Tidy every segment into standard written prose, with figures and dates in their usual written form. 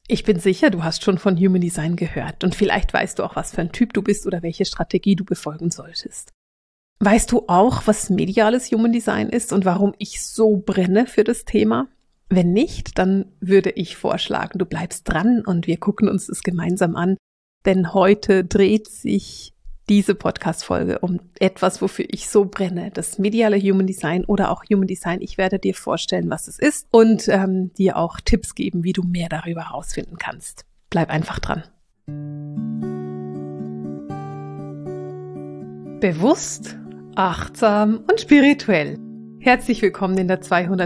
Ich bin sicher, du hast schon von Human Design gehört und vielleicht weißt du auch, was für ein Typ du bist oder welche Strategie du befolgen solltest. Weißt du auch, was mediales Human Design ist und warum ich so brenne für das Thema? Wenn nicht, dann würde ich vorschlagen, du bleibst dran und wir gucken uns das gemeinsam an, denn heute dreht sich diese Podcast-Folge um etwas, wofür ich so brenne, das mediale Human Design oder auch Human Design. Ich werde dir vorstellen, was es ist und dir auch Tipps geben, wie du mehr darüber herausfinden kannst. Bleib einfach dran. Bewusst, achtsam und spirituell. Herzlich willkommen in der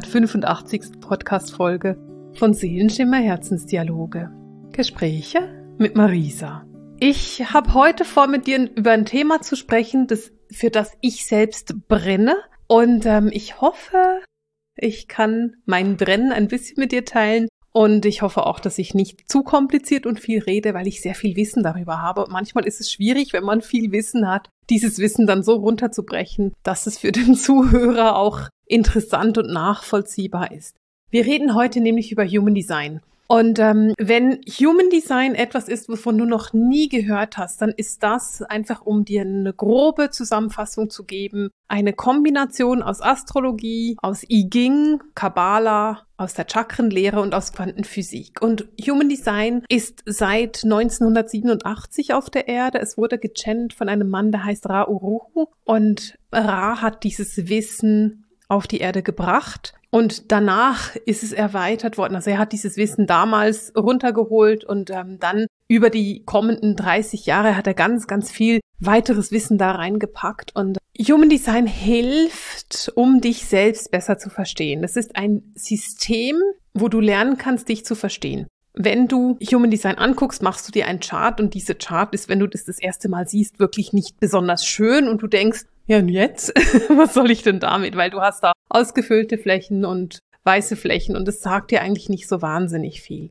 285. Podcast-Folge von Seelenschimmer Herzensdialoge. Gespräche mit Marisa. Ich habe heute vor, mit dir über ein Thema zu sprechen, für das ich selbst brenne. Und ich hoffe, ich kann mein Brennen ein bisschen mit dir teilen. Und ich hoffe auch, dass ich nicht zu kompliziert und viel rede, weil ich sehr viel Wissen darüber habe. Und manchmal ist es schwierig, wenn man viel Wissen hat, dieses Wissen dann so runterzubrechen, dass es für den Zuhörer auch interessant und nachvollziehbar ist. Wir reden heute nämlich über Human Design. Und wenn Human Design etwas ist, wovon du noch nie gehört hast, dann ist das einfach, um dir eine grobe Zusammenfassung zu geben, eine Kombination aus Astrologie, aus I Ching, Kabbala, aus der Chakrenlehre und aus Quantenphysik. Und Human Design ist seit 1987 auf der Erde. Es wurde gechannelt von einem Mann, der heißt Ra Uru. Und Ra hat dieses Wissen auf die Erde gebracht. Und danach ist es erweitert worden. Also er hat dieses Wissen damals runtergeholt und dann über die kommenden 30 Jahre hat er ganz, ganz viel weiteres Wissen da reingepackt. Und Human Design hilft, um dich selbst besser zu verstehen. Das ist ein System, wo du lernen kannst, dich zu verstehen. Wenn du Human Design anguckst, machst du dir einen Chart und diese Chart ist, wenn du das erste Mal siehst, wirklich nicht besonders schön und du denkst, ja und jetzt? Was soll ich denn damit? Weil du hast da ausgefüllte Flächen und weiße Flächen und es sagt dir eigentlich nicht so wahnsinnig viel.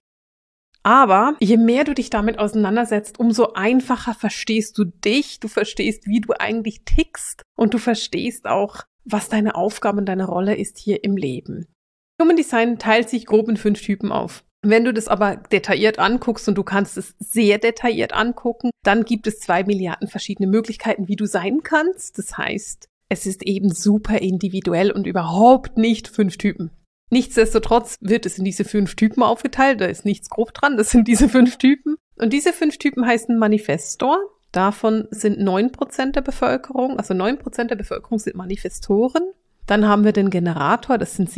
Aber je mehr du dich damit auseinandersetzt, umso einfacher verstehst du dich, du verstehst, wie du eigentlich tickst und du verstehst auch, was deine Aufgabe und deine Rolle ist hier im Leben. Human Design teilt sich grob in 5 Typen auf. Wenn du das aber detailliert anguckst und du kannst es sehr detailliert angucken, dann gibt es 2 Milliarden verschiedene Möglichkeiten, wie du sein kannst. Das heißt, es ist eben super individuell und überhaupt nicht 5 Typen. Nichtsdestotrotz wird es in diese 5 Typen aufgeteilt, da ist nichts grob dran, das sind diese 5 Typen. Und diese 5 Typen heißen Manifestor. Davon sind 9% der Bevölkerung, also 9% der Bevölkerung sind Manifestoren. Dann haben wir den Generator, das sind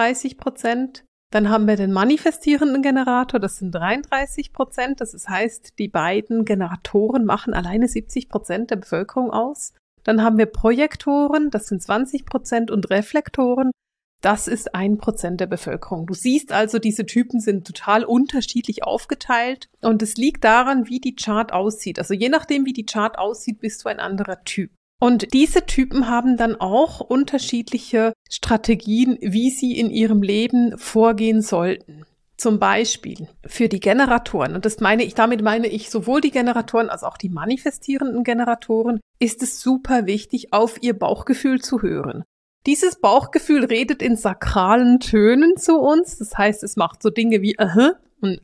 37%. Dann haben wir den manifestierenden Generator, das sind 33%. Das heißt, die beiden Generatoren machen alleine 70% der Bevölkerung aus. Dann haben wir Projektoren, das sind 20% und Reflektoren, das ist 1% der Bevölkerung. Du siehst also, diese Typen sind total unterschiedlich aufgeteilt und es liegt daran, wie die Chart aussieht. Also je nachdem, wie die Chart aussieht, bist du ein anderer Typ. Und diese Typen haben dann auch unterschiedliche Strategien, wie sie in ihrem Leben vorgehen sollten. Zum Beispiel für die Generatoren, und damit meine ich sowohl die Generatoren als auch die manifestierenden Generatoren, ist es super wichtig, auf ihr Bauchgefühl zu hören. Dieses Bauchgefühl redet in sakralen Tönen zu uns, das heißt, es macht so Dinge wie und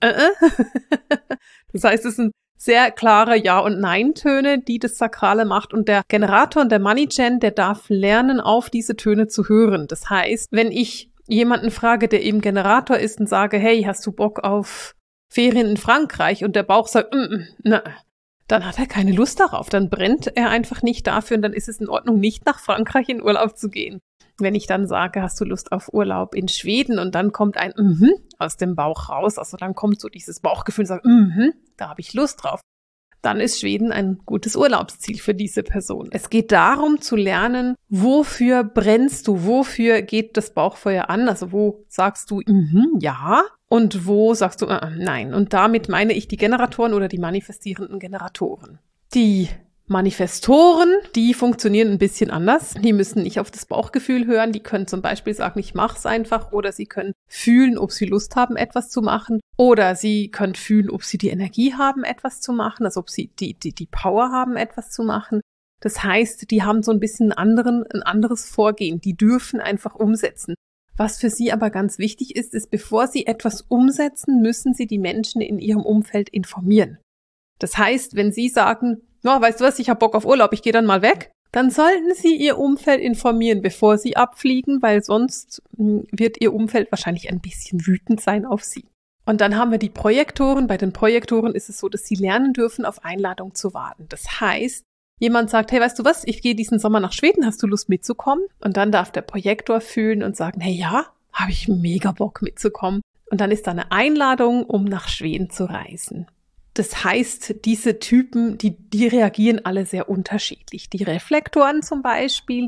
Das heißt, es sind sehr klare Ja- und Nein-Töne, die das Sakrale macht. Und der Generator und der Money-Gen, der darf lernen, auf diese Töne zu hören. Das heißt, wenn ich jemanden frage, der eben Generator ist und sage, hey, hast du Bock auf Ferien in Frankreich? Und der Bauch sagt, na, dann hat er keine Lust darauf. Dann brennt er einfach nicht dafür und dann ist es in Ordnung, nicht nach Frankreich in Urlaub zu gehen. Wenn ich dann sage, hast du Lust auf Urlaub in Schweden und dann kommt ein aus dem Bauch raus, also dann kommt so dieses Bauchgefühl und sagt, da habe ich Lust drauf, dann ist Schweden ein gutes Urlaubsziel für diese Person. Es geht darum zu lernen, wofür brennst du, wofür geht das Bauchfeuer an, also wo sagst du ja und wo sagst du nein. Und damit meine ich die Generatoren oder die manifestierenden Generatoren. Die Manifestoren, die funktionieren ein bisschen anders. Die müssen nicht auf das Bauchgefühl hören. Die können zum Beispiel sagen, ich mach's einfach. Oder sie können fühlen, ob sie Lust haben, etwas zu machen. Oder sie können fühlen, ob sie die Energie haben, etwas zu machen. Also ob sie die Power haben, etwas zu machen. Das heißt, die haben so ein bisschen ein anderes Vorgehen. Die dürfen einfach umsetzen. Was für Sie aber ganz wichtig ist, bevor Sie etwas umsetzen, müssen Sie die Menschen in Ihrem Umfeld informieren. Das heißt, wenn Sie sagen, weißt du was, ich habe Bock auf Urlaub, ich gehe dann mal weg, dann sollten Sie Ihr Umfeld informieren, bevor Sie abfliegen, weil sonst wird Ihr Umfeld wahrscheinlich ein bisschen wütend sein auf Sie. Und dann haben wir die Projektoren. Bei den Projektoren ist es so, dass sie lernen dürfen, auf Einladung zu warten. Das heißt, jemand sagt, hey, weißt du was, ich gehe diesen Sommer nach Schweden, hast du Lust mitzukommen? Und dann darf der Projektor fühlen und sagen, hey ja, habe ich mega Bock mitzukommen. Und dann ist da eine Einladung, um nach Schweden zu reisen. Das heißt, diese Typen, die reagieren alle sehr unterschiedlich. Die Reflektoren zum Beispiel,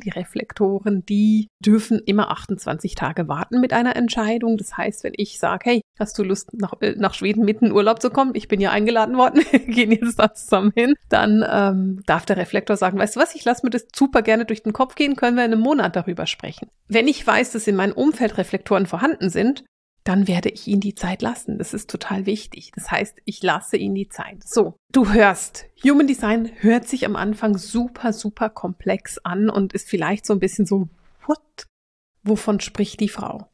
die dürfen immer 28 Tage warten mit einer Entscheidung. Das heißt, wenn ich sage, hey, hast du Lust, nach Schweden mitten in Urlaub zu kommen? Ich bin ja eingeladen worden, wir gehen jetzt da zusammen hin. Dann darf der Reflektor sagen, weißt du was, ich lasse mir das super gerne durch den Kopf gehen, können wir in einem Monat darüber sprechen. Wenn ich weiß, dass in meinem Umfeld Reflektoren vorhanden sind, dann werde ich ihnen die Zeit lassen. Das ist total wichtig. Das heißt, ich lasse ihnen die Zeit. So, du hörst, Human Design hört sich am Anfang super, super komplex an und ist vielleicht so ein bisschen so, what? Wovon spricht die Frau?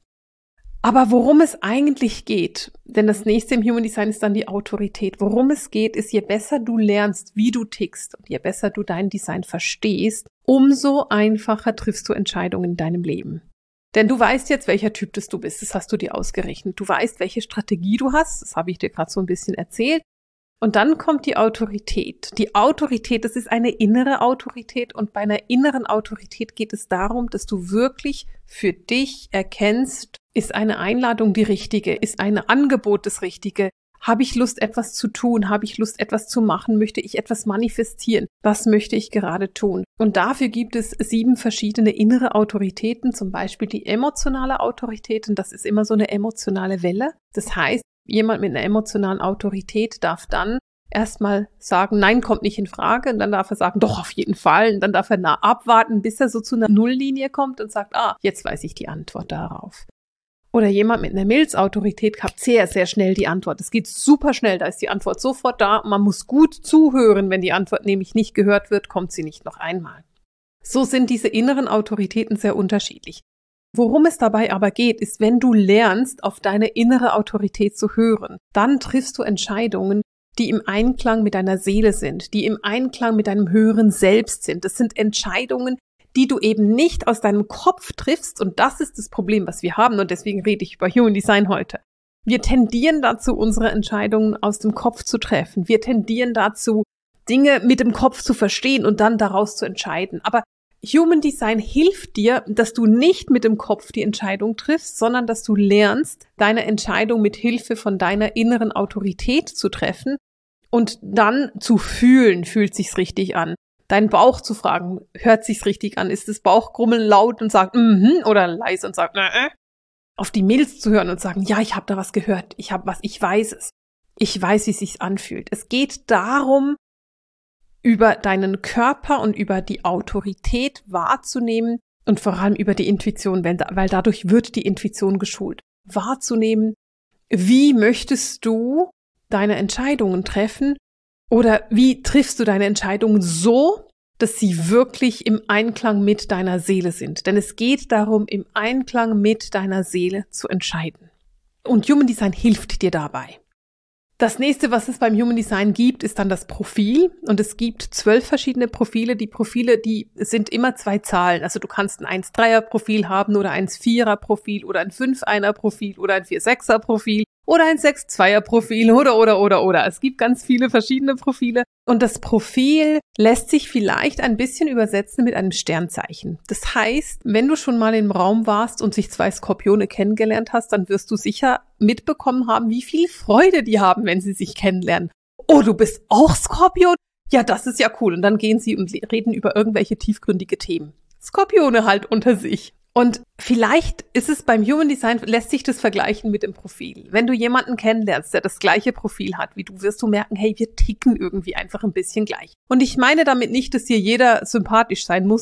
Aber worum es eigentlich geht, denn das nächste im Human Design ist dann die Autorität. Worum es geht, ist, je besser du lernst, wie du tickst und je besser du dein Design verstehst, umso einfacher triffst du Entscheidungen in deinem Leben. Denn du weißt jetzt, welcher Typ du bist. Das hast du dir ausgerechnet. Du weißt, welche Strategie du hast. Das habe ich dir gerade so ein bisschen erzählt. Und dann kommt die Autorität. Die Autorität, das ist eine innere Autorität. Und bei einer inneren Autorität geht es darum, dass du wirklich für dich erkennst, ist eine Einladung die richtige? Ist ein Angebot das Richtige? Habe ich Lust, etwas zu tun? Habe ich Lust, etwas zu machen? Möchte ich etwas manifestieren? Was möchte ich gerade tun? Und dafür gibt es 7 verschiedene innere Autoritäten, zum Beispiel die emotionale Autorität. Und das ist immer so eine emotionale Welle. Das heißt, jemand mit einer emotionalen Autorität darf dann erstmal sagen, nein, kommt nicht in Frage. Und dann darf er sagen, doch, auf jeden Fall. Und dann darf er abwarten, bis er so zu einer Nulllinie kommt und sagt, jetzt weiß ich die Antwort darauf. Oder jemand mit einer Milzautorität hat sehr, sehr schnell die Antwort. Es geht super schnell, da ist die Antwort sofort da. Man muss gut zuhören. Wenn die Antwort nämlich nicht gehört wird, kommt sie nicht noch einmal. So sind diese inneren Autoritäten sehr unterschiedlich. Worum es dabei aber geht, ist, wenn du lernst, auf deine innere Autorität zu hören, dann triffst du Entscheidungen, die im Einklang mit deiner Seele sind, die im Einklang mit deinem höheren Selbst sind. Das sind Entscheidungen, die du eben nicht aus deinem Kopf triffst. Und das ist das Problem, was wir haben. Und deswegen rede ich über Human Design heute. Wir tendieren dazu, unsere Entscheidungen aus dem Kopf zu treffen. Wir tendieren dazu, Dinge mit dem Kopf zu verstehen und dann daraus zu entscheiden. Aber Human Design hilft dir, dass du nicht mit dem Kopf die Entscheidung triffst, sondern dass du lernst, deine Entscheidung mit Hilfe von deiner inneren Autorität zu treffen und dann zu fühlen, fühlt sich's richtig an. Deinen Bauch zu fragen, hört sich's richtig an? Ist das Bauchgrummeln laut und sagt oder leise und sagt Auf die Milz zu hören und sagen, ja, ich habe da was gehört, ich weiß es. Ich weiß, wie es sich anfühlt. Es geht darum, über deinen Körper und über die Autorität wahrzunehmen und vor allem über die Intuition, weil dadurch wird die Intuition geschult. Wahrzunehmen, wie möchtest du deine Entscheidungen treffen oder wie triffst du deine Entscheidungen so, dass sie wirklich im Einklang mit deiner Seele sind. Denn es geht darum, im Einklang mit deiner Seele zu entscheiden. Und Human Design hilft dir dabei. Das nächste, was es beim Human Design gibt, ist dann das Profil. Und es gibt 12 verschiedene Profile. Die Profile, die sind immer 2 Zahlen. Also du kannst ein 1-3er-Profil haben oder ein 4er-Profil oder ein 5-1er-Profil oder ein 4-6er-Profil oder ein 6-2er-Profil oder. Es gibt ganz viele verschiedene Profile. Und das Profil lässt sich vielleicht ein bisschen übersetzen mit einem Sternzeichen. Das heißt, wenn du schon mal im Raum warst und sich 2 Skorpione kennengelernt hast, dann wirst du sicher mitbekommen haben, wie viel Freude die haben, wenn sie sich kennenlernen. Oh, du bist auch Skorpion? Ja, das ist ja cool. Und dann gehen sie und reden über irgendwelche tiefgründige Themen. Skorpione halt unter sich. Und vielleicht ist es beim Human Design, lässt sich das vergleichen mit dem Profil. Wenn du jemanden kennenlernst, der das gleiche Profil hat wie du, wirst du merken, hey, wir ticken irgendwie einfach ein bisschen gleich. Und ich meine damit nicht, dass hier jeder sympathisch sein muss.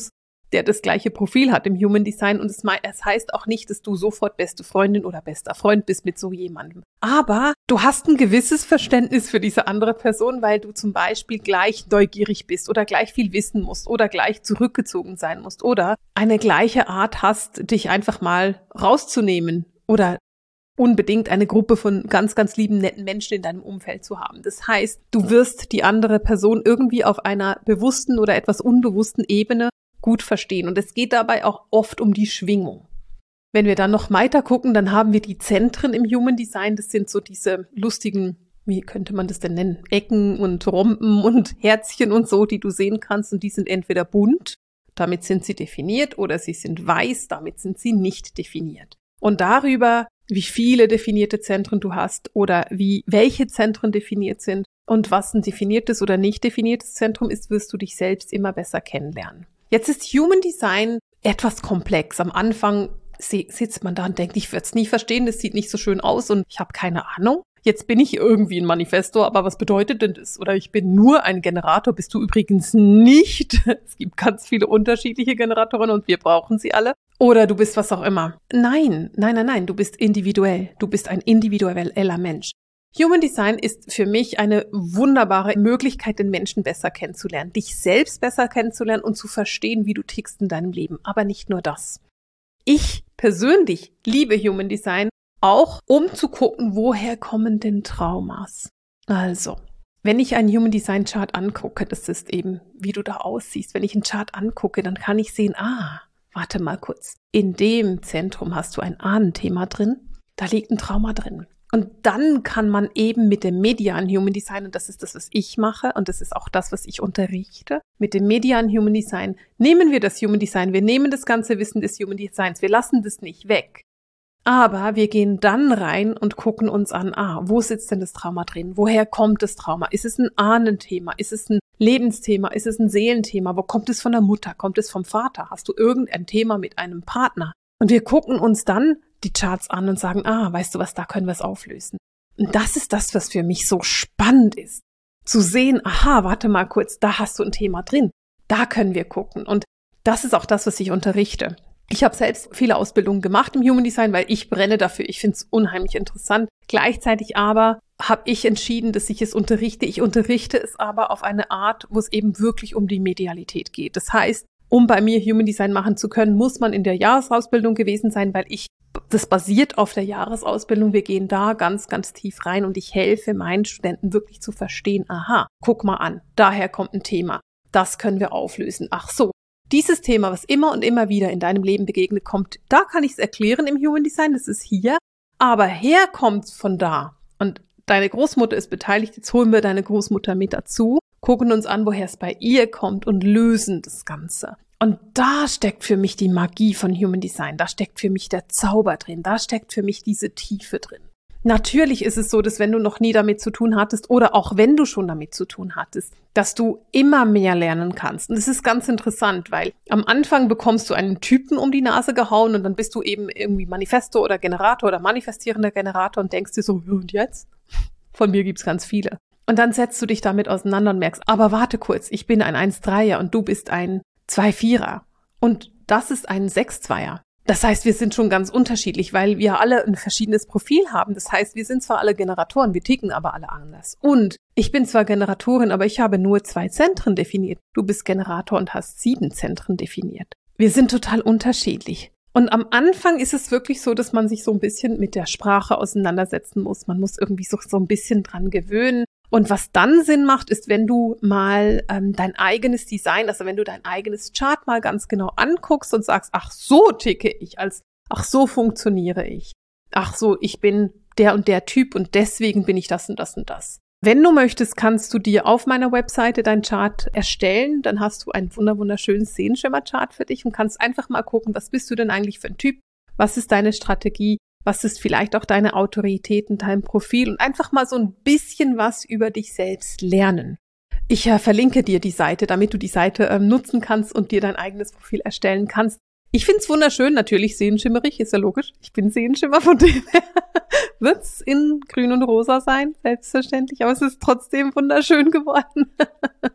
der das gleiche Profil hat im Human Design. Und es heißt auch nicht, dass du sofort beste Freundin oder bester Freund bist mit so jemandem. Aber du hast ein gewisses Verständnis für diese andere Person, weil du zum Beispiel gleich neugierig bist oder gleich viel wissen musst oder gleich zurückgezogen sein musst oder eine gleiche Art hast, dich einfach mal rauszunehmen oder unbedingt eine Gruppe von ganz, ganz lieben, netten Menschen in deinem Umfeld zu haben. Das heißt, du wirst die andere Person irgendwie auf einer bewussten oder etwas unbewussten Ebene gut verstehen. Und es geht dabei auch oft um die Schwingung. Wenn wir dann noch weiter gucken, dann haben wir die Zentren im Human Design. Das sind so diese lustigen, wie könnte man das denn nennen? Ecken und Rompen und Herzchen und so, die du sehen kannst. Und die sind entweder bunt, damit sind sie definiert, oder sie sind weiß, damit sind sie nicht definiert. Und darüber, wie viele definierte Zentren du hast oder welche Zentren definiert sind und was ein definiertes oder nicht definiertes Zentrum ist, wirst du dich selbst immer besser kennenlernen. Jetzt ist Human Design etwas komplex. Am Anfang sitzt man da und denkt, ich werde es nie verstehen, das sieht nicht so schön aus und ich habe keine Ahnung. Jetzt bin ich irgendwie ein Manifestor, aber was bedeutet denn das? Oder ich bin nur ein Generator, bist du übrigens nicht. Es gibt ganz viele unterschiedliche Generatoren und wir brauchen sie alle. Oder du bist was auch immer. Nein, du bist individuell. Du bist ein individueller Mensch. Human Design ist für mich eine wunderbare Möglichkeit, den Menschen besser kennenzulernen, dich selbst besser kennenzulernen und zu verstehen, wie du tickst in deinem Leben. Aber nicht nur das. Ich persönlich liebe Human Design, auch um zu gucken, woher kommen denn Traumas. Also, wenn ich einen Human Design Chart angucke, das ist eben, wie du da aussiehst. Wenn ich einen Chart angucke, dann kann ich sehen, warte mal kurz, in dem Zentrum hast du ein Ahnenthema drin, da liegt ein Trauma drin. Und dann kann man eben mit dem medialen Human Design, und das ist das, was ich mache, und das ist auch das, was ich unterrichte, mit dem medialen Human Design nehmen wir das Human Design, wir nehmen das ganze Wissen des Human Designs, wir lassen das nicht weg. Aber wir gehen dann rein und gucken uns an, wo sitzt denn das Trauma drin? Woher kommt das Trauma? Ist es ein Ahnenthema? Ist es ein Lebensthema? Ist es ein Seelenthema? Wo kommt es von der Mutter? Kommt es vom Vater? Hast du irgendein Thema mit einem Partner? Und wir gucken uns dann die Charts an und sagen, weißt du was, da können wir es auflösen. Und das ist das, was für mich so spannend ist. Zu sehen, warte mal kurz, da hast du ein Thema drin. Da können wir gucken. Und das ist auch das, was ich unterrichte. Ich habe selbst viele Ausbildungen gemacht im Human Design, weil ich brenne dafür. Ich finde es unheimlich interessant. Gleichzeitig aber habe ich entschieden, dass ich es unterrichte. Ich unterrichte es aber auf eine Art, wo es eben wirklich um die Medialität geht. Das heißt, um bei mir Human Design machen zu können, muss man in der Jahresausbildung gewesen sein, weil das basiert auf der Jahresausbildung. Wir gehen da ganz, ganz tief rein und ich helfe meinen Studenten wirklich zu verstehen, guck mal an, daher kommt ein Thema. Das können wir auflösen. Ach so. Dieses Thema, was immer und immer wieder in deinem Leben begegnet, kommt, da kann ich es erklären im Human Design, das ist hier, aber herkommt es von da. Und deine Großmutter ist beteiligt, jetzt holen wir deine Großmutter mit dazu, gucken uns an, woher es bei ihr kommt und lösen das Ganze. Und da steckt für mich die Magie von Human Design, da steckt für mich der Zauber drin, da steckt für mich diese Tiefe drin. Natürlich ist es so, dass wenn du noch nie damit zu tun hattest oder auch wenn du schon damit zu tun hattest, dass du immer mehr lernen kannst. Und das ist ganz interessant, weil am Anfang bekommst du einen Typen um die Nase gehauen und dann bist du eben irgendwie Manifestor oder Generator oder manifestierender Generator und denkst dir so, und jetzt? Von mir gibt's ganz viele. Und dann setzt du dich damit auseinander und merkst, aber warte kurz, ich bin ein 1-3er und du bist ein 2-4er. Und das ist ein 6-2er. Das heißt, wir sind schon ganz unterschiedlich, weil wir alle ein verschiedenes Profil haben. Das heißt, wir sind zwar alle Generatoren, wir ticken aber alle anders. Und ich bin zwar Generatorin, aber ich habe nur 2 Zentren definiert. Du bist Generator und hast 7 Zentren definiert. Wir sind total unterschiedlich. Und am Anfang ist es wirklich so, dass man sich so ein bisschen mit der Sprache auseinandersetzen muss. Man muss irgendwie so ein bisschen dran gewöhnen. Und was dann Sinn macht, ist, wenn du mal dein eigenes Design, also wenn du dein eigenes Chart mal ganz genau anguckst und sagst, ach so ticke ich, ach so funktioniere ich, ach so, ich bin der und der Typ und deswegen bin ich das und das und das. Wenn du möchtest, kannst du dir auf meiner Webseite dein Chart erstellen, dann hast du ein wunderschönes Sehenschimmer-Chart für dich und kannst einfach mal gucken, was bist du denn eigentlich für ein Typ, was ist deine Strategie, was ist vielleicht auch deine Autorität in deinem Profil und einfach mal so ein bisschen was über dich selbst lernen. Ich verlinke dir die Seite, damit du die Seite nutzen kannst und dir dein eigenes Profil erstellen kannst. Ich finde es wunderschön, natürlich sehenschimmerig, ist ja logisch. Ich bin Sehenschimmer, von dem her wird es in grün und rosa sein, selbstverständlich, aber es ist trotzdem wunderschön geworden.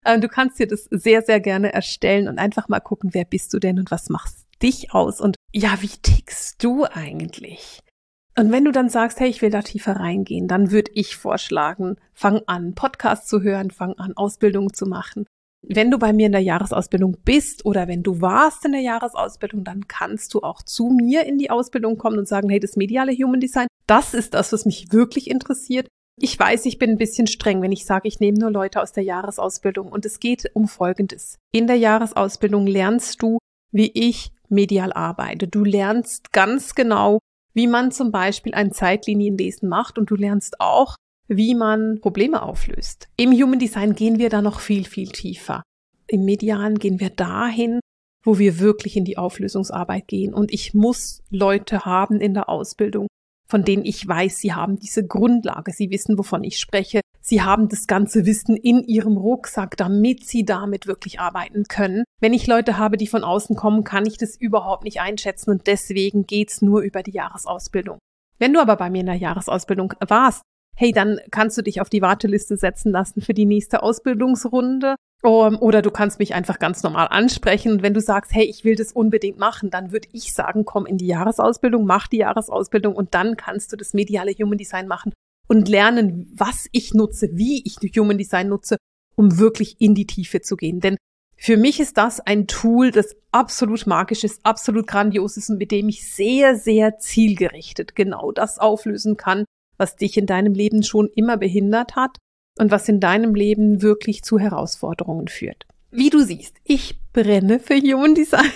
Du kannst dir das sehr, sehr gerne erstellen und einfach mal gucken, wer bist du denn und was machst dich aus und ja, wie tickst du eigentlich? Und wenn du dann sagst, hey, ich will da tiefer reingehen, dann würde ich vorschlagen, fang an, Podcasts zu hören, fang an, Ausbildungen zu machen. Wenn du bei mir in der Jahresausbildung bist oder wenn du warst in der Jahresausbildung, dann kannst du auch zu mir in die Ausbildung kommen und sagen, hey, das mediale Human Design, das ist das, was mich wirklich interessiert. Ich weiß, ich bin ein bisschen streng, wenn ich sage, ich nehme nur Leute aus der Jahresausbildung und es geht um Folgendes. In der Jahresausbildung lernst du, wie ich medial arbeite. Du lernst ganz genau, wie man zum Beispiel ein Zeitlinienlesen macht und du lernst auch, wie man Probleme auflöst. Im Human Design gehen wir da noch viel, viel tiefer. Im Medialen gehen wir dahin, wo wir wirklich in die Auflösungsarbeit gehen. Und ich muss Leute haben in der Ausbildung, von denen ich weiß, sie haben diese Grundlage, sie wissen, wovon ich spreche, sie haben das ganze Wissen in ihrem Rucksack, damit sie damit wirklich arbeiten können. Wenn ich Leute habe, die von außen kommen, kann ich das überhaupt nicht einschätzen und deswegen geht's nur über die Jahresausbildung. Wenn du aber bei mir in der Jahresausbildung warst, hey, dann kannst du dich auf die Warteliste setzen lassen für die nächste Ausbildungsrunde. Oder du kannst mich einfach ganz normal ansprechen. Und wenn du sagst, hey, ich will das unbedingt machen, dann würde ich sagen, komm in die Jahresausbildung, mach die Jahresausbildung und dann kannst du das mediale Human Design machen und lernen, was ich nutze, wie ich Human Design nutze, um wirklich in die Tiefe zu gehen. Denn für mich ist das ein Tool, das absolut magisch ist, absolut grandios ist und mit dem ich sehr, sehr zielgerichtet genau das auflösen kann, was dich in deinem Leben schon immer behindert hat und was in deinem Leben wirklich zu Herausforderungen führt. Wie du siehst, ich brenne für Human Design.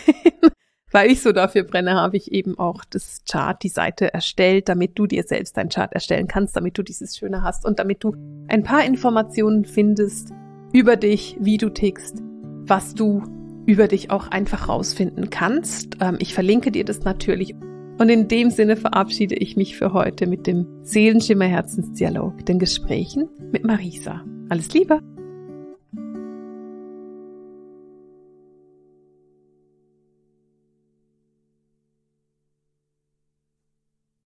Weil ich so dafür brenne, habe ich eben auch das Chart, die Seite erstellt, damit du dir selbst dein Chart erstellen kannst, damit du dieses Schöne hast und damit du ein paar Informationen findest über dich, wie du tickst, was du über dich auch einfach rausfinden kannst. Ich verlinke dir das natürlich. Und in dem Sinne verabschiede ich mich für heute mit dem Seelenschimmer Herzensdialog, den Gesprächen mit Marisa. Alles Liebe!